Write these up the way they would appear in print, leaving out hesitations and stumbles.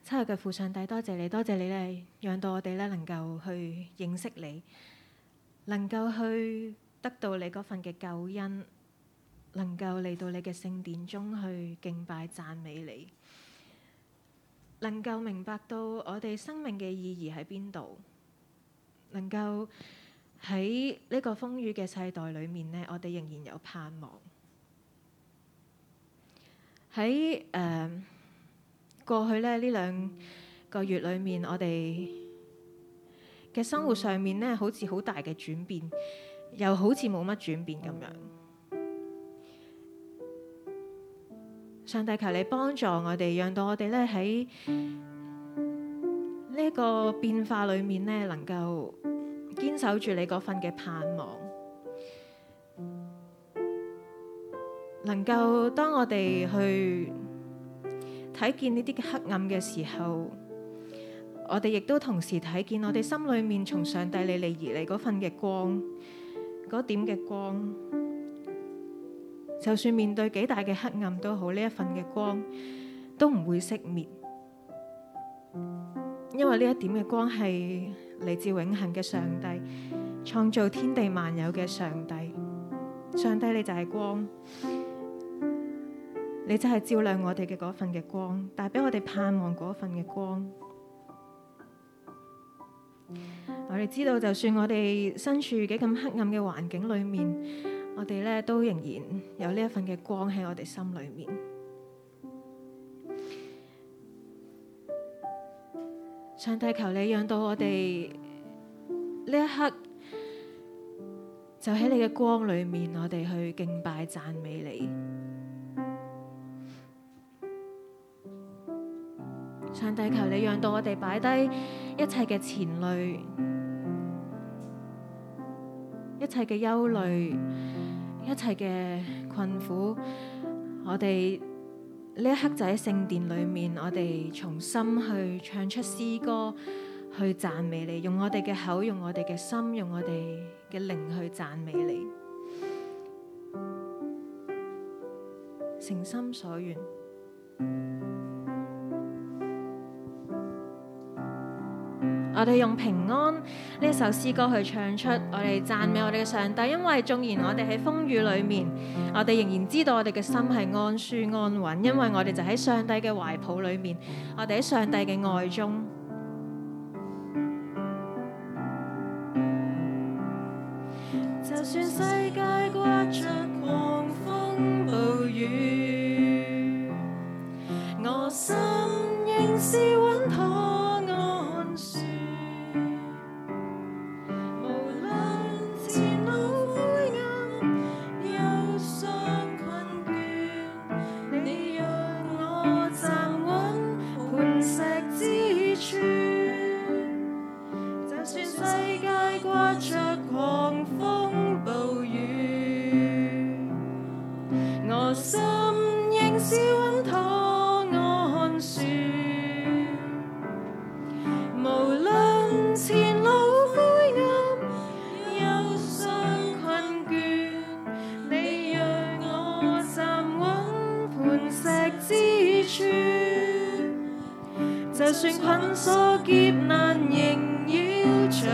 親愛嘅父上帝，多謝你，多謝你咧，讓到我哋咧能夠去認識你，能夠去得到你嗰份嘅救恩，能夠嚟到你嘅聖殿中去敬拜讚美你，能夠明白到我哋生命嘅意義喺邊度，能夠喺呢個風雨嘅世代裏面呢，我哋仍然有盼望。喺過去呢2個月裏面，我哋嘅生活上面呢，好似好大嘅轉變，又好似冇乜轉變咁樣。上帝求你幫助我哋，讓到我哋呢喺呢一個變化裏面呢，能夠堅守住你嗰份嘅盼望，能夠當我哋去睇見呢啲嘅黑暗嘅時候，我哋亦都同時睇見我哋心裏面從上帝你嚟而嚟嗰份嘅光，嗰點嘅光，就算面對幾大嘅黑暗都好，呢一份嘅光都唔會熄滅，因為呢一點嘅光係嚟自永恆嘅上帝，創造天地萬有嘅上帝。上帝你就係光，你就係照亮我哋嘅嗰份嘅光，帶俾我哋盼望嗰份嘅光。我哋知道，就算我哋身處幾咁黑暗嘅環境裏面，我哋咧都仍然有呢一份嘅光喺我哋心裏面。上帝求你讓到我哋呢一刻就喺你嘅光裏面，我哋去敬拜讚美你。上帝求你讓到我哋擺低一切嘅纏累，一切嘅憂慮，一切嘅困苦，我哋呢一刻就喺聖殿裏面，我哋從心去唱出詩歌，去讚美你，用我哋嘅口，用我哋嘅心，用我哋嘅靈去讚美你，誠心所願。我哋用平安呢首詩歌去唱出，我哋讚美我哋嘅上帝，因為縱然我哋喺風雨裏面，我哋仍然知道我哋嘅心係安舒安穩，因為我哋就喺上帝嘅懷抱裏面，我哋喺上帝嘅愛中。就算世界颳着狂風暴雨，我心仍是穩妥。就算困鎖劫難縈繞着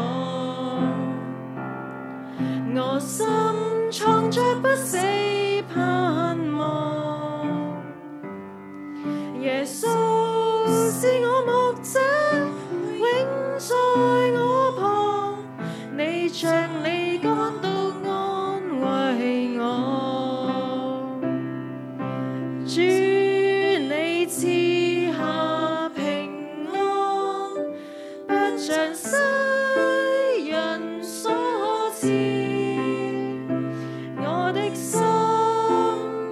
我心藏着不死盼望。耶穌是我牧者，永在我旁，你將你竿都安慰我。主你賜下平安，不像世人所賜，我的心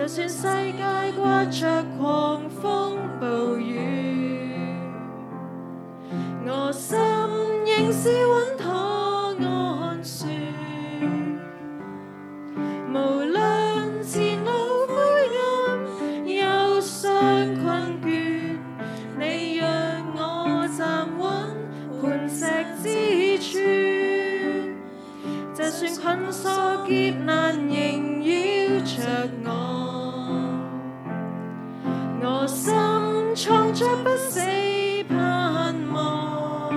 就算世界颳着狂風暴雨，我心仍是穩妥安舒。無論前路灰暗，憂傷困倦，你讓我站穩磐石之處。就算困鎖劫難縈繞着我心藏着不死盼望。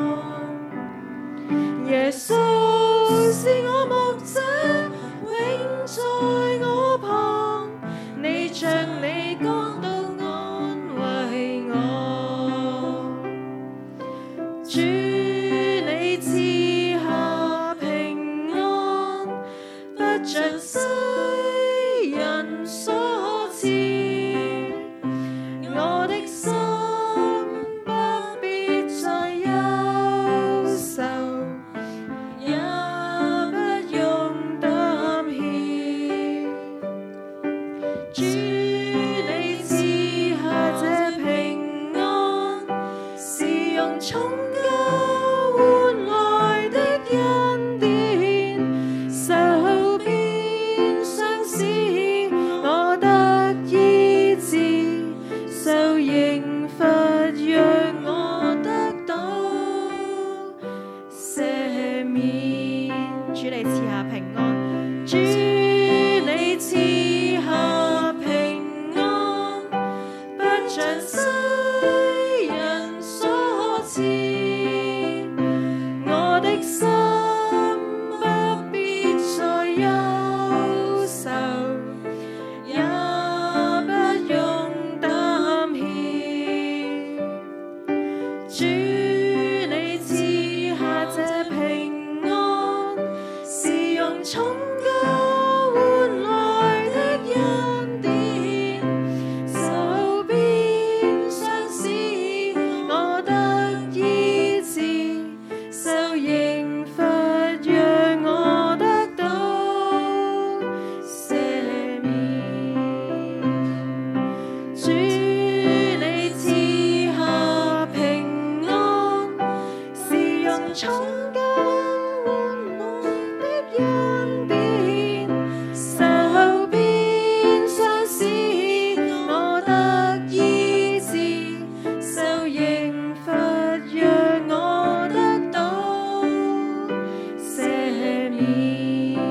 耶穌是我牧者，永在我旁，你將你講道安慰我。主你賜下平安，不像世人所賜，我的心不必再憂愁，也不用膽怯。主你賜下這平安，是用重價換來的恩典，受鞭傷使我得醫治，受刑罰讓我得到赦免。主你賜下平安，主你賜下平安，不像世人所賜，我的心不必再憂愁，也不用膽怯。主你賜下這平安，是用重價換來的恩典，受鞭傷使我得醫治，受刑罰讓我得到赦免。主你賜下平安，是用重價換來的恩典，受鞭傷使我得醫治，受刑罰讓我得到赦免。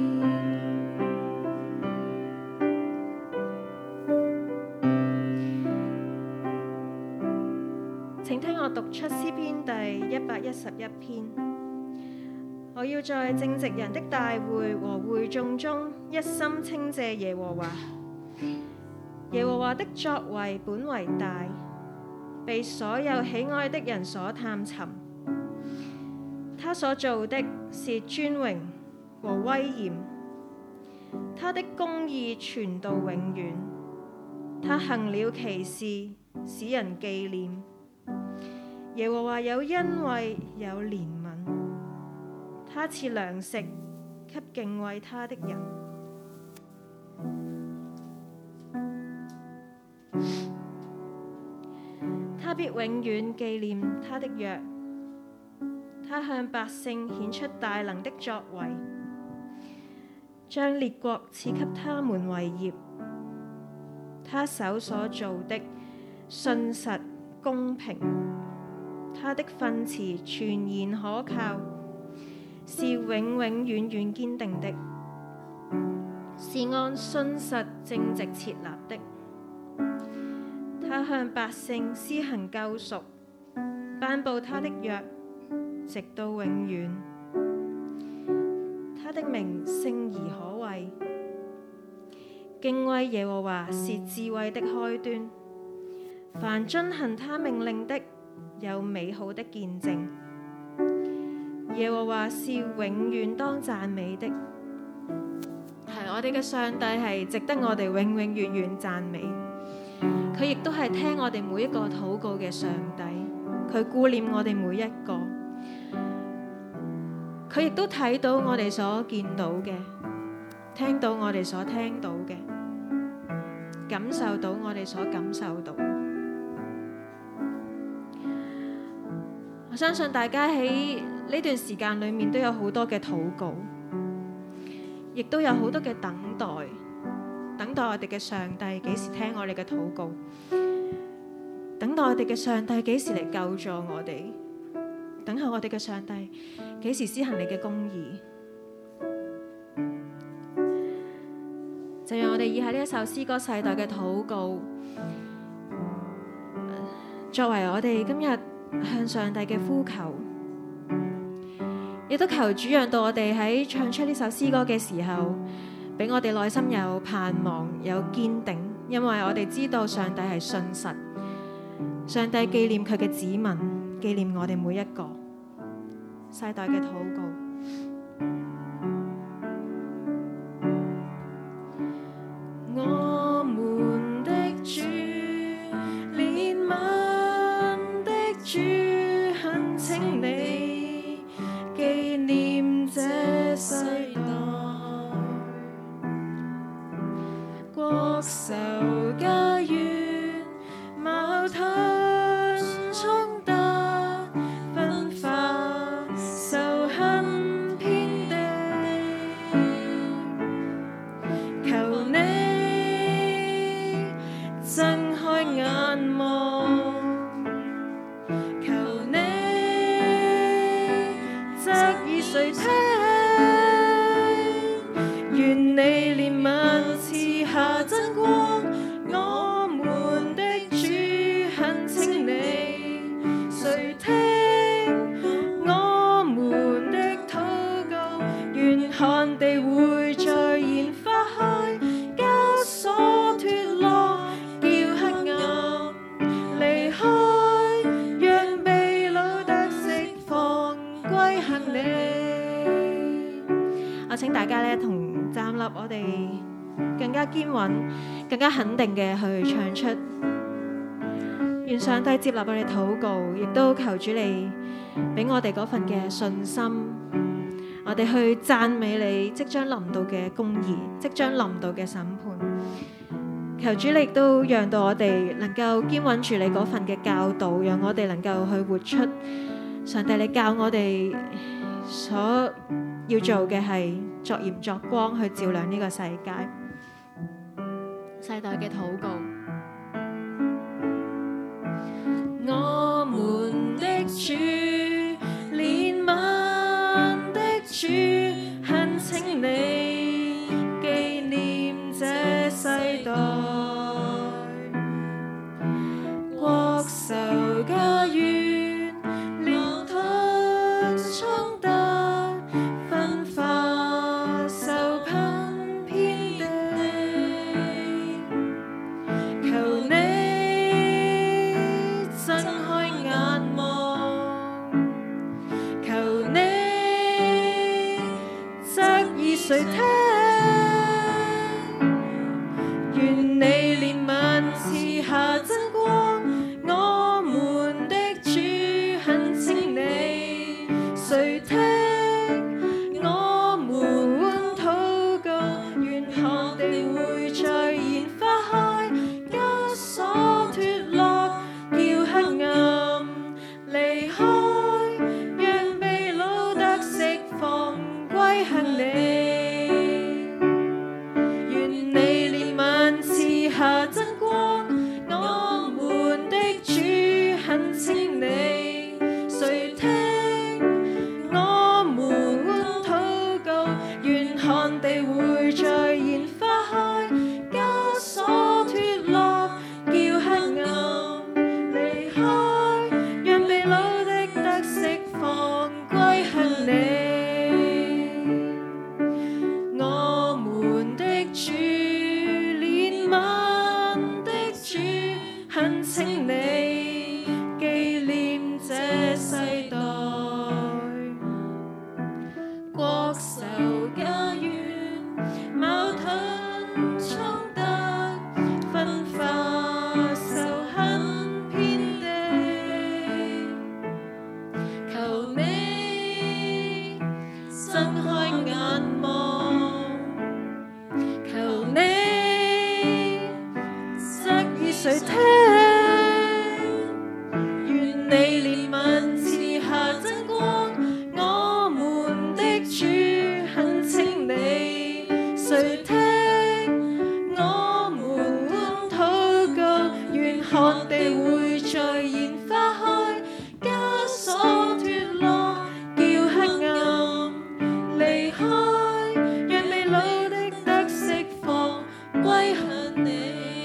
請聽我讀出詩篇第111篇。我要在正直人的大會和會眾中一心稱謝耶和華。耶和華的作為本為大，被所有喜愛的人所探尋。他所做的是尊榮和威嚴，他的公義傳到永遠。他行了奇事，使人紀念。耶和華有恩惠，有憐憫，他賜糧食給敬畏他的人。他必永遠紀念他的約，他向百姓顯出大能的作為，將列國賜給他們為業。他手所做的信實公平，他的訓詞全然可靠，是永永遠遠堅定的，是按信實正直設立的。他向百姓施行救贖，頒布他的約，直到永遠。他的名聖而可畏，敬畏耶和華是智慧的開端。凡遵行他命令的，有美好的見證。耶和華是永遠當讚美的，係我哋嘅上帝，係值得我哋永永遠遠讚美。佢亦都係聽我哋每一個禱告嘅上帝，佢顧念我哋每一個，佢亦都睇到我哋所見到嘅，聽到我哋所聽到嘅。 感受到我哋所感受到。我相信大家喺呢段時間裏面都有好多嘅禱告，亦都有好多嘅等待我哋嘅上帝幾時聽我哋嘅禱告，等待我哋嘅上帝幾時嚟救助我哋，等候我哋嘅上帝幾時施行你嘅公義。就讓我哋以下呢一首詩歌世代嘅禱告，作為我哋今日向上帝嘅呼求，亦都求主讓到我哋喺唱出呢首詩歌嘅時候，俾我哋內心有盼望，有堅定，因為我哋知道上帝係信實，上帝紀念佢嘅子民，紀念我哋每一個世代嘅禱告。我們的主，憐憫的主，懇請你紀念這世代，國仇家園，矛盾衝突，分化仇恨遍地，求你睜開眼望，求你側耳垂聽，願你憐憫賜下真光，我們的主懇請你垂聽我們的禱告，願旱地會再現花開，枷鎖脫落，叫黑暗離開，讓被擄得釋放歸向你。我請大家同站立，我哋更加堅穩、更加肯定嘅去唱出。願上帝接納我哋禱告，亦都求主你俾我哋嗰份嘅信心，我哋去讚美你即將臨到嘅公義，即將臨到嘅審判。求主你亦都讓到我哋能夠堅穩住你嗰份嘅教導，讓我哋能夠去活出上帝你教我哋所要做嘅係作鹽作光，去照亮呢個世界。世代嘅禱告，我們的主，憐憫的主，懇請你紀念這世代，國仇家園，矛盾衝突，分化仇恨遍地，求你睜開眼望，求你側耳垂聽，願你憐憫賜下真光，我們的主懇請你垂聽我們禱告，願旱地會再現花開，枷鎖脫落，叫黑暗離開，讓被擄得釋放歸向你。願你憐憫賜下真光，我們的主懇請你垂聽我們禱告，願旱地會再現花開，枷鎖脫落，叫黑暗離開，讓被擄的得釋放歸向你。我們的主，憐憫的主，懇請你紀念這世代，國仇家園，矛盾歸向你。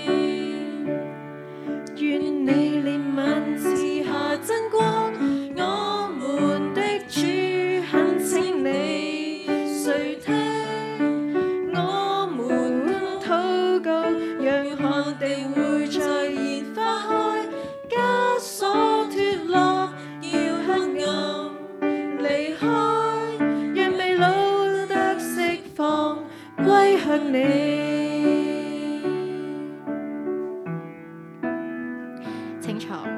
願你憐憫賜下真光，我們的主懇請你垂聽我們禱告，讓旱地會再現花開，枷鎖脫落，要黑暗離開，讓被擄得釋放，歸向你。請坐。